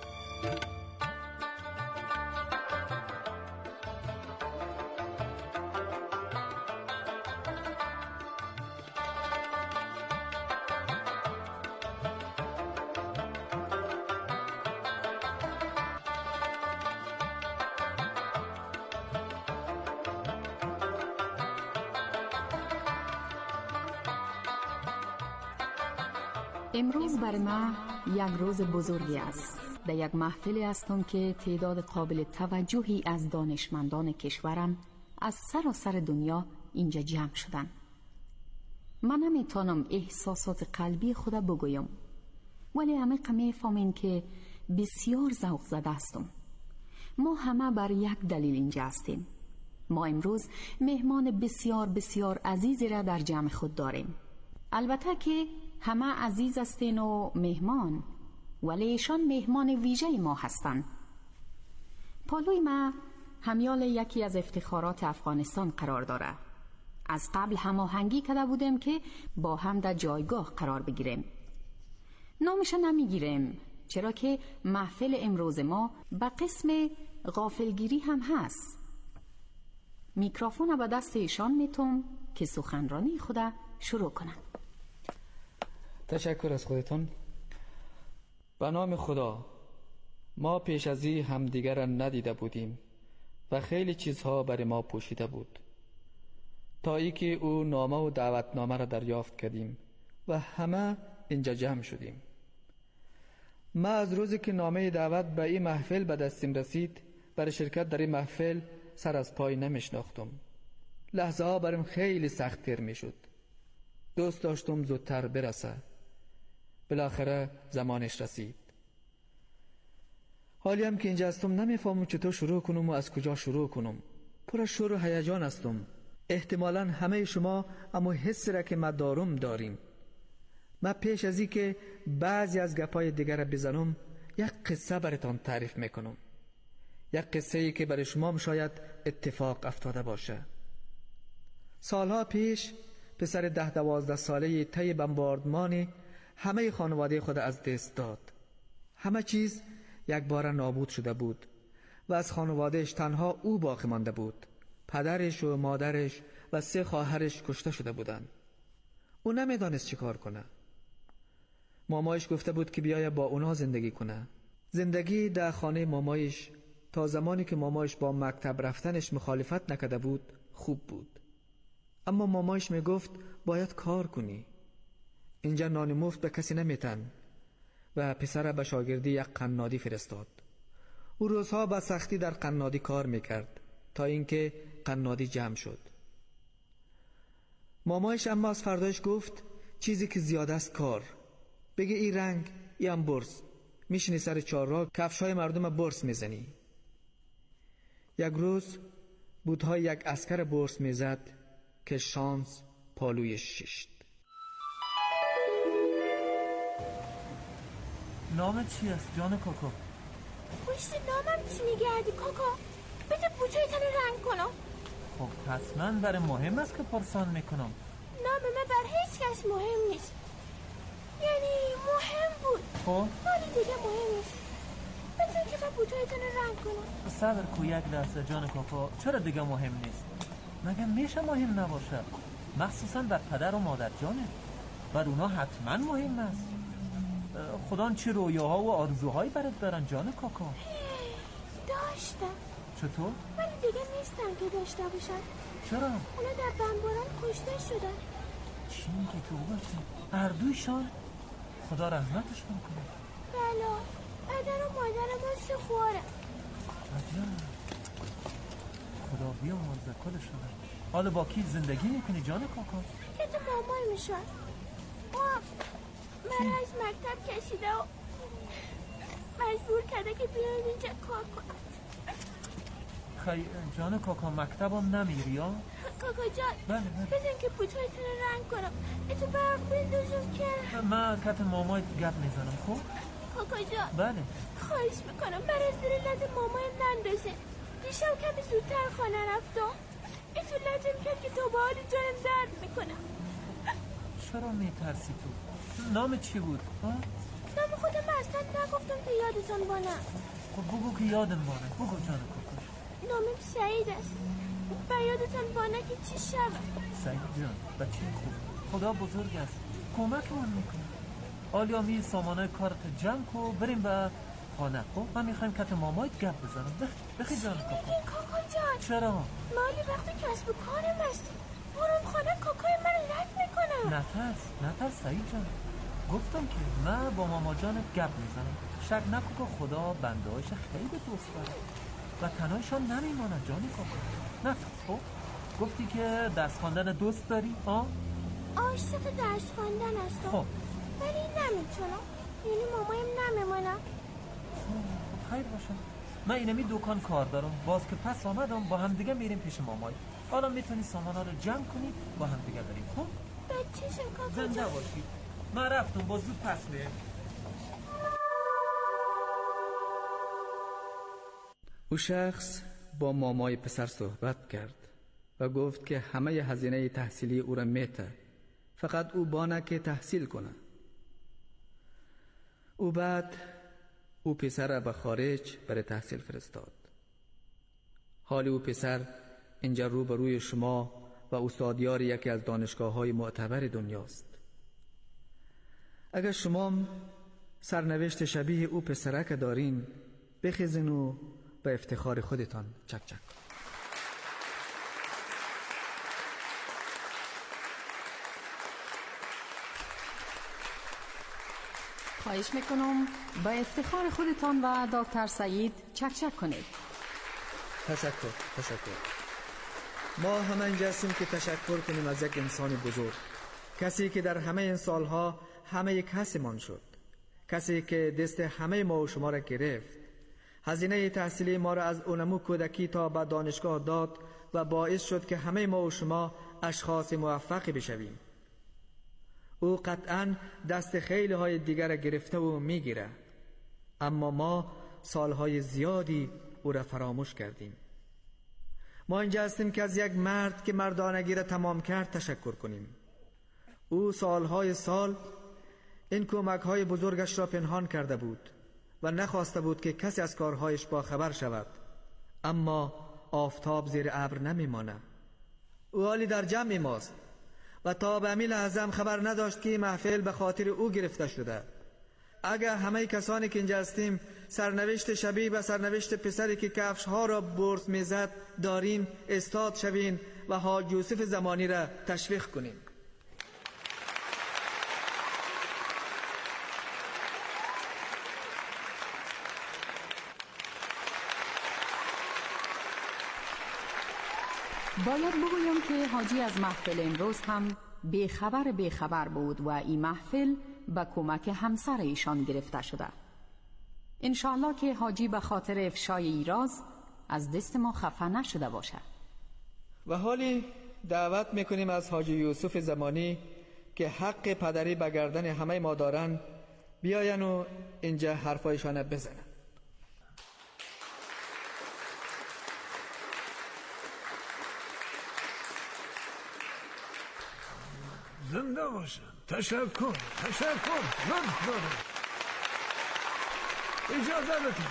امروز برای من یک روز بزرگی است. در یک محفلی هستم که تعداد قابل توجهی از دانشمندان کشورم از سراسر دنیا اینجا جمع شدن. من نمیتونم احساسات قلبی خدا بگویم، ولی عمیق میفهمین که بسیار ذوق زده هستم. ما همه بر یک دلیل اینجا هستیم. ما امروز مهمان بسیار بسیار عزیزی را در جمع خود داریم. البته که همه عزیز هستین و مهمان، ولی ایشان مهمان ویژه ما هستند. پالوی ما همیال یکی از افتخارات افغانستان قرار داره. از قبل هماهنگی کرده بودیم که با هم در جایگاه قرار بگیریم. نامش نمیگیریم چرا که محفل امروز ما به قسم غافلگیری هم هست. میکروفون به دست ایشان میتونم که سخنرانی خدا شروع کنن.
تشکر از خودتون. به نام خدا، ما پیش از این همدیگر را ندیده بودیم و خیلی چیزها برای ما پوشیده بود تا ای که او نامه و دعوتنامه را دریافت کردیم و همه اینجا جمع شدیم. ما از روزی که نامه دعوت به این محفل به دستم رسید برای شرکت در این محفل سر از پای نمیشناختم. لحظه ها برام خیلی سخت تیر می شد. دوست داشتم زودتر برسه. بالاخره زمانش رسید. حالی هم که اینجا هستم نمیفهمم چطور شروع کنم و از کجا شروع کنم. پر از شور و هیجان هستم. احتمالاً همه شما اما حسی را که ما دارم داریم. من پیش از این که بعضی از گپای دیگر را بزنم یک قصه براتون تعریف میکنم. یک قصه ای که برای شما شاید اتفاق افتاده باشه. سالها پیش پسر ده دوازده ساله طی بمباردمانی همه خانواده خود از دست داد. همه چیز یک بار نابود شده بود و از خانوادهش تنها او باقی مانده بود. پدرش و مادرش و سه خواهرش کشته شده بودند. او نمیدانست چی کار کنه. مامایش گفته بود که بیایه با اونا زندگی کنه. زندگی در خانه مامایش تا زمانی که مامایش با مکتب رفتنش مخالفت نکرده بود خوب بود. اما مامایش میگفت باید کار کنی. اینجا نان مفت به کسی نمیتن و پسر به شاگردی یک قنادی فرستاد. او روزها با سختی در قنادی کار میکرد تا اینکه قنادی جمع شد. مامایش اما از فردایش گفت چیزی که زیاده است کار. بگه این رنگ ای هم برس. میشینی سر چهارراه کفشای مردم برس میزنی. یک روز بودهای یک اسکر برس میزد که شانس پالویش ششت.
نامت چی است جان کاکا؟
پشت نامم چی میگردی کاکا؟ بده بوتایتن رنگ کنم.
خب حتما برای مهم است که پرسان میکنم.
نام من بر هیچ کس مهم نیست. یعنی مهم بود
خب
ولی دیگه مهم نیست. بده که من بوتایتن رنگ کنم.
صبر کو یک لحظه جان کاکا. چرا دیگه مهم نیست؟ مگه میشه مهم نباشه؟ مخصوصا بر پدر و مادر جانه. بر اونا حتما مهم است. خدا چه رویاها و آرزوهایی برات دارن جان کاکا؟
داشتم.
چطور؟
ولی دیگه نیستن که داشته باشن.
چرا؟
اونا در بمباران کشته شدن.
چی میگی تو باشی؟ هر دویشان؟ خدا رحمتشون کنه.
بلا پدر و مادر ما سه خواره.
عجب. خدا بیامرزه کلشون. حالا با کی زندگی میکنی جان کاکا؟
که تو مامای میشن. ما من از مکتب کشیده و مجبور کرده که بیایم اینجا کار کنم.
خی جان کاکا مکتبم نمیری یا؟
کاکا جان
بله بله
بدون که بوتایتون رنگ کنم اتو برق بندازم که
من کت مامایت گپ میزنم. خب
کاکا جان
بله
خواهش میکنم برای زیر لط مامایم نندازه. دیشب کمی زودتر خانه رفتم. اتو لطم کرد که تو با حالی جانم درد میکنم.
چرا میترسی تو؟ نام چی بود؟ ها؟
نام خودم اصلا نگفتم که یادتان بانه.
خب بگو که یادم بانه. بگو جان کاکا.
نامم سعید است. و یادتان بانه که چی شب.
سعید جان بچه خوب. خدا بزرگ است. کمک من میکنه. آلیا می سامانه کارت جمع کو بریم به خانه. خب من میخوایم کت مامایت گپ بزنم. بخ بخی جان کاکا.
کاکا جان
چرا؟
مالی وقتی کسب و کارم است. برم خانه کاکای من لط میکنم.
نترس نترس سعید جان. گفتم که من با ماما جانت گپ میزنم. شک نکن که خدا بنده هایش خیلی دوست داره و تنهایشان نمیماند جانی کاکا. نترس. خب گفتی که درس خواندن دوست داری؟ ها؟
عاشق درس خواندن هستم.
خب
ولی نمیتونم. یعنی مامایم نمیمانم.
خب خیر باشه. من اینمی دکان کار دارم. باز که پس آمدم با هم دیگه میریم پیش مامای. حالا میتونی سامانا رو جمع کنی با هم دیگه بریم. خب
بچه‌شم کاکا
زنده
جان.
باشی. من رفتم باز زود پس میرم.
او شخص با مامای پسر صحبت کرد و گفت که همه هزینه تحصیلی او را میته. فقط او بانه که تحصیل کنه. او بعد او پسر را به خارج برای تحصیل فرستاد. حال او پسر اینجا رو به روی شما و استادیار یکی از دانشگاه‌های معتبر دنیاست. اگر شما سرنوشت شبیه او پسرک دارین بخیزین و به افتخار خودتان چک چک.
خواهش میکنم به افتخار خودتان و دکتر سعید چک چک کنید.
تشکر تشکر. ما همه اینجا هستیم که تشکر کنیم از یک انسان بزرگ، کسی که در همه این سالها همه کسیمان شد، کسی که دست همه ما و شما را گرفت، هزینه تحصیلی ما را از اونمو کودکی تا به دانشگاه داد و باعث شد که همه ما و شما اشخاص موفقی بشویم. او قطعاً دست خیلی های دیگر را گرفته و میگیره، اما ما سالهای زیادی او را فراموش کردیم. ما اینجا هستیم که از یک مرد که مردانگی را تمام کرد تشکر کنیم. او سالهای سال این کمک‌های بزرگش را پنهان کرده بود، و نخواسته بود که کسی از کارهایش با خبر شود. اما آفتاب زیر ابر نمیماند. او حالی در جمع ماست و تا به همین لحظه هم خبر نداشت که محفل به خاطر او گرفته شده. اگر همه کسانی که اینجا هستیم سرنوشت شبیه به سرنوشت پسری که کفش ها را برس میزد دارین، استاد شوین و حاج یوسف زمانی را تشویق کنیم.
باید بگویم که حاجی از محفل امروز هم بیخبر بیخبر بود و این محفل به کمک همسر ایشان گرفته شده. انشاءالله که حاجی به خاطر افشای ایراز از دست ما خفه نشده باشد.
و حالی دعوت میکنیم از حاجی یوسف زمانی که حق پدری به گردن همه ما دارن بیاین و اینجا حرفایشان بزنن.
زنده باشن. تشکر تشکر لطف دارم. اجازه بدید.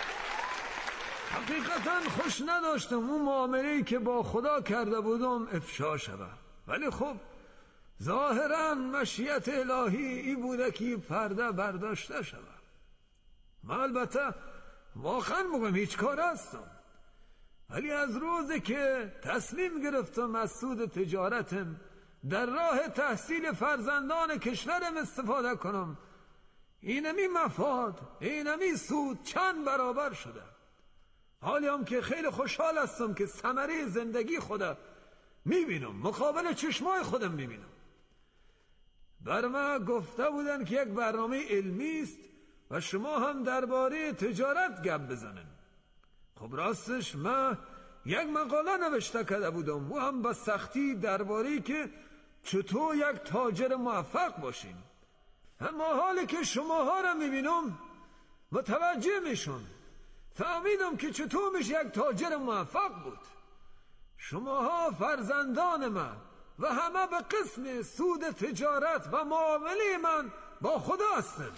حقیقتا خوش نداشتم اون معامله‌ای که با خدا کرده بودم افشا شود، ولی خب ظاهرا مشیت الهی ای بوده که پرده برداشته شود. من البته واقعا میگم هیچ کار هستم، ولی از روزی که تصمیم گرفتم از سود تجارتم در راه تحصیل فرزندان کشورم استفاده کنم، اینمی مفاد اینمی سود چند برابر شده. حالی هم که خیلی خوشحال هستم که ثمره زندگی خودم میبینم، مقابل چشمای خودم میبینم. بر ما گفته بودن که یک برنامه علمی است و شما هم درباره تجارت گپ بزنن. خب راستش من یک مقاله نوشته کرده بودم و هم با سختی درباره که چطور یک تاجر موفق باشین. اما حالی که شماها را میبینم متوجه میشم، فهمیدم که چطور میشه یک تاجر موفق بود. شماها فرزندان من و همه به قسم سود تجارت و معامله من با خدا هستن.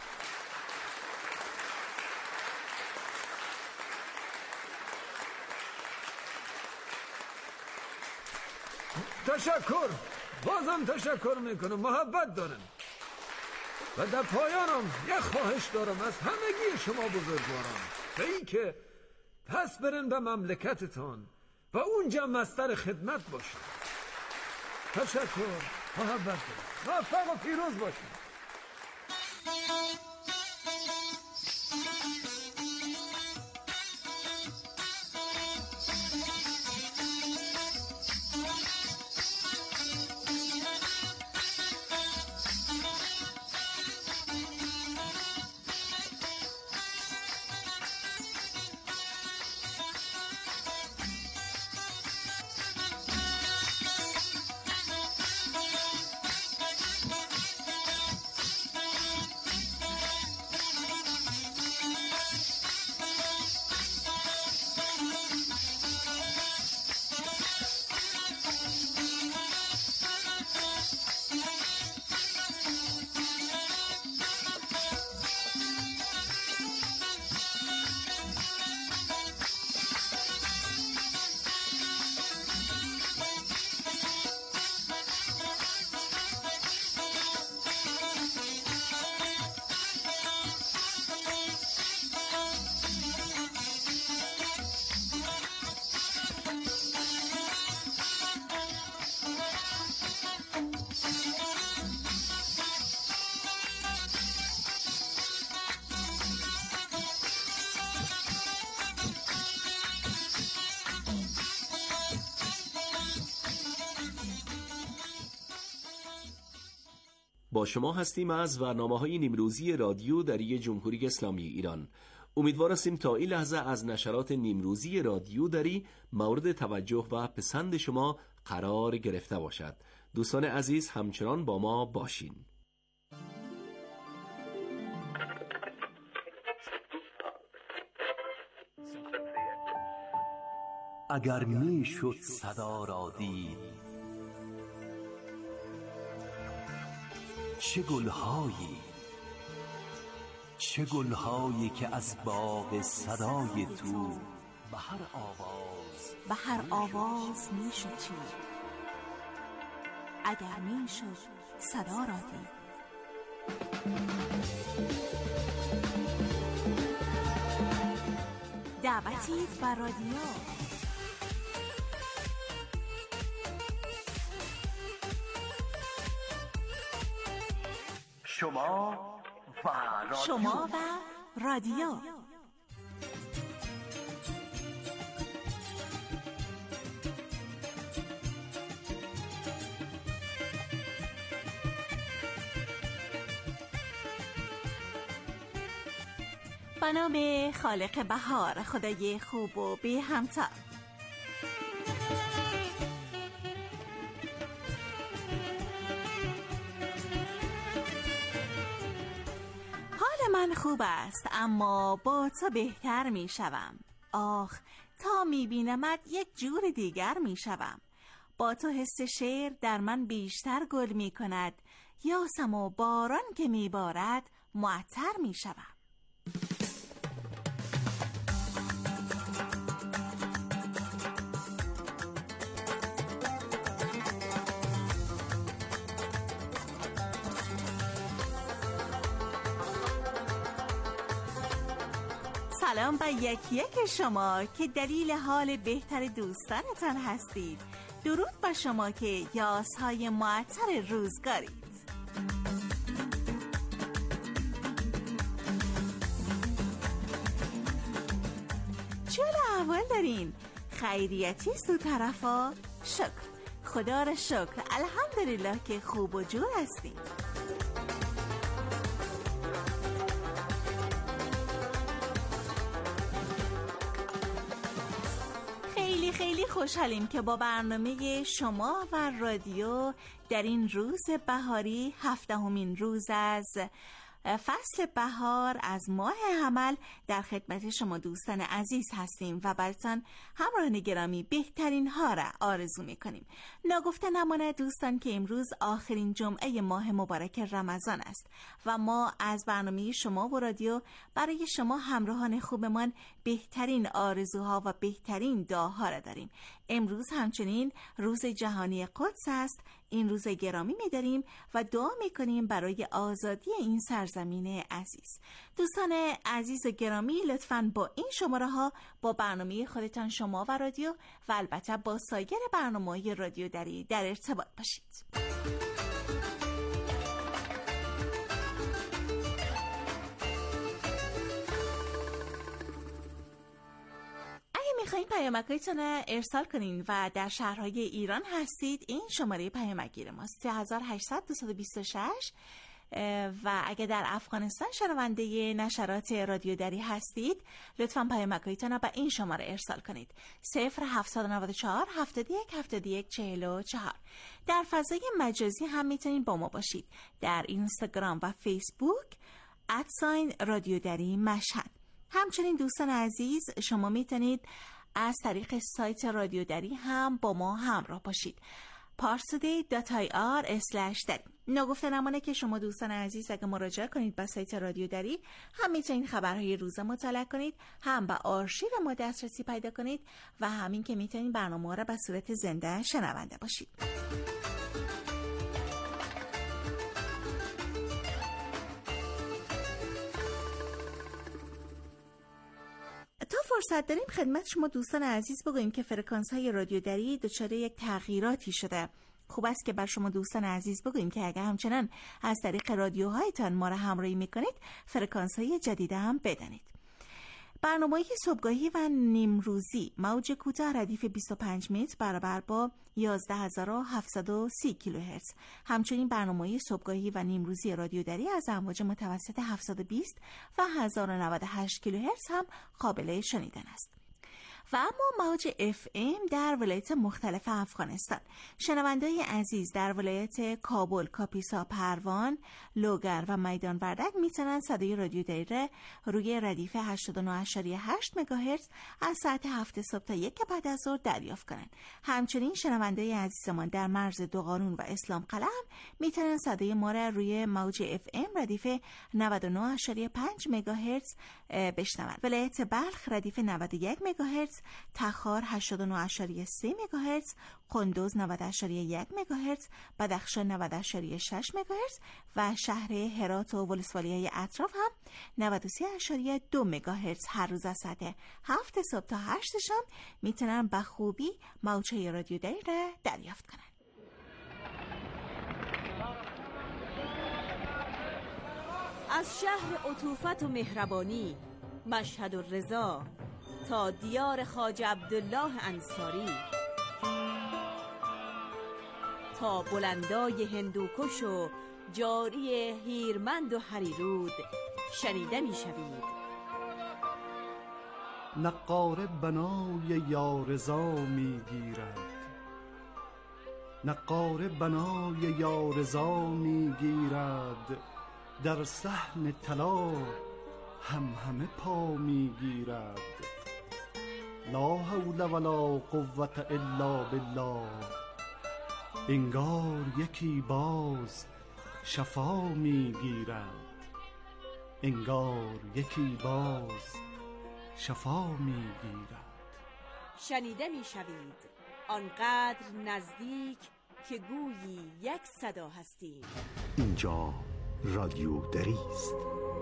تشکر، بازم تشکر میکنم، محبت دارم. و در پایانم یک خواهش دارم از همگی شما بزرگواران، به این که پس برن به مملکتتان و اونجا مستر خدمت باشن. تشکر، محبت دارم، موفق و پیروز باشن.
با شما هستیم از برنامه‌های نیمروزی رادیو دری جمهوری اسلامی ایران. امیدوار هستیم تا این لحظه از نشرات نیمروزی رادیو دری مورد توجه و پسند شما قرار گرفته باشد. دوستان عزیز همچنان با ما باشین.
اگر می شد صدا را دید، چه گلهایی چه گلهایی که از باغ صدای تو به هر آواز
به هر آواز می شد چی اگر می شد صدا را دید. دعوتی بر رادیو.
شما و رادیو.
شما و رادیو. به نام خالق بهار، خدای خوب و بی همتا. حال من خوب است اما با تو بهتر می شوم. آخ تا می بینمت یک جور دیگر می شوم. با تو حس شعر در من بیشتر گل می کند. یاسم و باران که می بارد معطر می شوم. سلام به یکی یک شما که دلیل حال بهتر دوستانتان هستید. درود به شما که یاسهای معطر روزگارید. چه احوال دارین؟ خیریتی است دو طرفا؟ شکر، خدا را شکر، الحمدلله که خوب و جور هستیم. خیلی خیلی خوشحالیم که با برنامه شما و رادیو در این روز بهاری، هفدهمین روز از فصل بهار از ماه حمل در خدمت شما دوستان عزیز هستیم و براتون همراهان گرامی بهترین ها را آرزو میکنیم. ناگفته نماند دوستان که امروز آخرین جمعه ماه مبارک رمضان است و ما از برنامه شما و رادیو برای شما همراهان خوبمان بهترین آرزوها و بهترین دعاها را داریم. امروز همچنین روز جهانی قدس است. این روز گرامی می‌داریم و دعا می‌کنیم برای آزادی این سرزمین عزیز. دوستان عزیز و گرامی، لطفاً با این شماره‌ها با برنامه خودتان شما و رادیو و البته با سایر برنامه‌های رادیو دری در ارتباط باشید. میخواین پیامک‌هایتون رو ارسال کنین و در شهرهای ایران هستید، این شماره پیامک‌گیر ماست سه هشت صفر صفر دو دو شش و اگر در افغانستان شنونده نشرات رادیو دری هستید لطفاً پیامک‌هایتون رو به این شماره ارسال کنید صفر هفت نه چهار هفت یک هفت یک چهار چهار. در فضای مجازی هم میتونید با ما باشید در اینستاگرام و فیسبوک ادساین رادیو دری مشهد. همچنین دوستان عزیز شما میتونید از طریق سایت رادیو دری هم با ما همراه باشید پارسودی دات آی آر اسلش دری. نگفته نمانه که شما دوستان عزیز اگه مراجعه کنید به سایت رادیو دری هم میتونید خبرهای روز مطالعه کنید، هم به آرشیو ما دسترسی پیدا کنید و همین که میتونید برنامه را به صورت زنده شنونده باشید. تا فرصت داریم خدمت شما دوستان عزیز بگوییم که فرکانس های رادیو دری دچار یک تغییراتی شده. خوب است که بر شما دوستان عزیز بگوییم که اگر همچنان از طریق رادیوهایتان ما را همراهی میکنید فرکانس های جدید هم بدانید. برنامه‌های صبحگاهی و نیمروزی موج کوتاه ردیف بیست و پنج متر برابر با یازده هزار و هفتصد و سی کیلوهرتز. همچنین برنامه‌های صبحگاهی و نیمروزی رادیو دری از امواج متوسط هفتصد و بیست و هزار و نود و هشت کیلوهرتز هم قابل شنیدن است.
و اما موج اف ام در ولایت مختلف افغانستان. شنونده‌های عزیز در ولایت کابل، کاپیسا، پروان، لوگر و میدان وردک میتونن صدای رادیو دایره روی ردیف هشتاد و نه ممیز هشت مگاهرتز از ساعت هفت صبح تا یک بعد از ظهر دریافت کنن. همچنین شنونده‌های عزیزمان در مرز دوقانون و اسلام قلعه میتونن صدای ما را روی موج اف ام ردیف نود و نه ممیز پنج مگاهرتز بشنون. ولایت بلخ ردیف نود و یک مگاهرتز، تخار هشتاد و نه ممیز سه مگاهرتز، قندوز نود ممیز یک مگاهرتز، بدخشان نود ممیز شش مگاهرتز و شهر هرات و ولسوالی‌های اطراف هم نود و سه ممیز دو مگاهرتز هر روز از ساعت هفت صبح تا هشت شام میتونن به خوبی موج‌های رادیو دایره دریافت کنن.
از شهر عطوفت و مهربانی، مشهد و رضا تا دیار خواجه عبدالله انصاری، تا بلندای هندوکش و جاری هیرمند و هریرود شنیده می شوید.
نقاره بنای یارضا می گیرد، نقاره بنای یارضا می گیرد، در صحن طلا هم همه پا می گیرد. لا حول ولا قوة الا بالله، انگار یکی باز شفا می گیرد، انگار یکی باز شفا می گیرد.
شنیده می شوید آنقدر نزدیک که گویی یک صدا هستی.
اینجا رادیو دری است.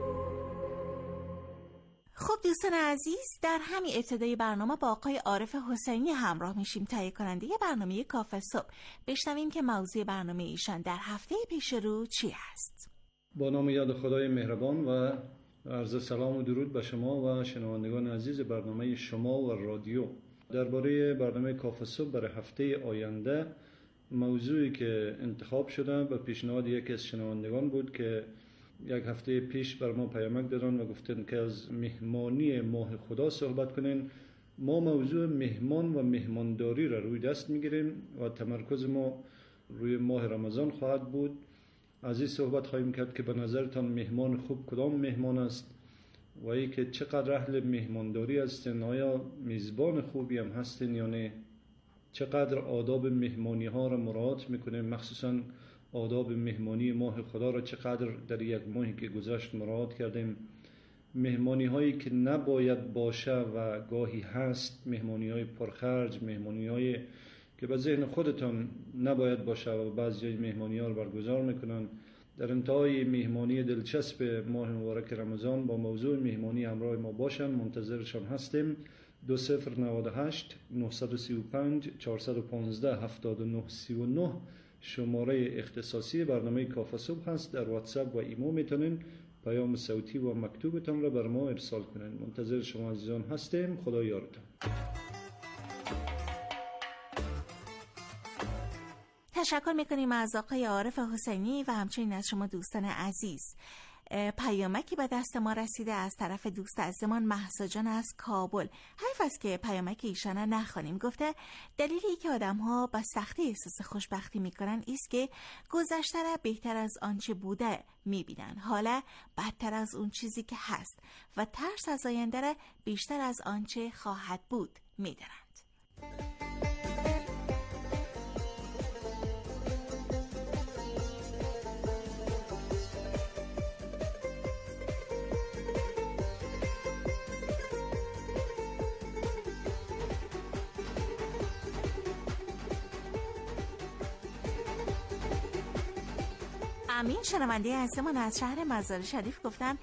خب دوستان عزیز، در همین ابتدای برنامه با آقای عارف حسینی همراه میشیم، تهیه کننده برنامه کافه صبح. بشنویم که موضوع برنامه ایشان در هفته پیش رو چی است.
با نام یاد خدای مهربان و عرض سلام و درود به شما و شنوندگان عزیز برنامه شما و رادیو. درباره برنامه کافه صبح برای هفته آینده، موضوعی که انتخاب شده به پیشنهاد یکی از شنوندگان بود که یک هفته پیش بر ما پیامک دادن و گفتن که از مهمانی ماه خدا صحبت کنین. ما موضوع مهمان و مهمانداری را روی دست میگیریم و تمرکز ما روی ماه رمضان خواهد بود. از این صحبت خواهیم کرد که به نظرتان مهمان خوب کدام مهمان است و ای که چقدر اهل مهمانداری هستین، آیا میزبان خوبی هم هستین یا نه، چقدر آداب مهمانی ها را مراعات میکنیم، مخصوصا آداب مهمانی ماه خدا را چقدر در یک ماهی که گذشت مراعات کردیم. مهمانی هایی که نباید باشه و گاهی هست، مهمانی های پرخرج، مهمانی هایی که به ذهن خودتان نباید باشه و بعضی مهمانی ها رو برگزار میکنن. در انتهای مهمانی دلچسب ماه مبارک رمضان با موضوع مهمانی همراه ما باشن، منتظرشان هستیم. دو صفر نود و هشت نهصد و سی و پنج چهارصد و پانزده هفتاد و نه سی و نه شماره اختصاصی برنامه کافه صبح هست. در واتساپ و ایمو میتونین پیام صوتی و مکتوبتان را بر ما ارسال کنین. منتظر شما عزیزان هستیم. خدا یارتان.
تشکر میکنیم از آقای عارف حسینی و همچنین از شما دوستان عزیز. پیامکی به دست ما رسیده از طرف دوست عزیزمان مهسا جان از کابل. حیف است که پیامک ایشان نخوانیم. گفته دلیلی که آدم ها با سختی احساس خوشبختی میکنن ایست که گذشته را بهتر از آنچه بوده میبینن، حالا بدتر از اون چیزی که هست و ترس از آینده را بیشتر از آنچه خواهد بود میدانند. امین شنونده عزیزمان از شهر مزار شریف گفتن